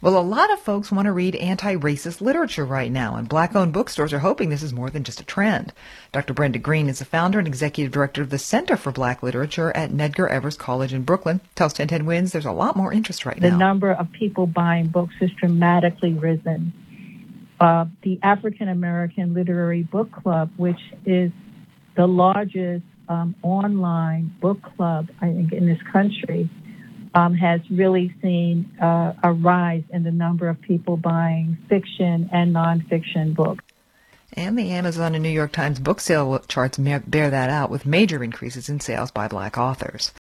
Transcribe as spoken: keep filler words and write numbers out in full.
Well, a lot of folks want to read anti-racist literature right now, and black-owned bookstores are hoping this is more than just a trend. Doctor Brenda Green is the founder and executive director of the Center for Black Literature at Medgar Evers College in Brooklyn. Tells ten ten Wins there's a lot more interest right the now. The number of people buying books has dramatically risen. Uh, the African American Literary Book Club, which is the largest um, online book club, I think, in this country, Um, has really seen uh, a rise in the number of people buying fiction and nonfiction books. And the Amazon and New York Times book sale charts bear that out, with major increases in sales by black authors.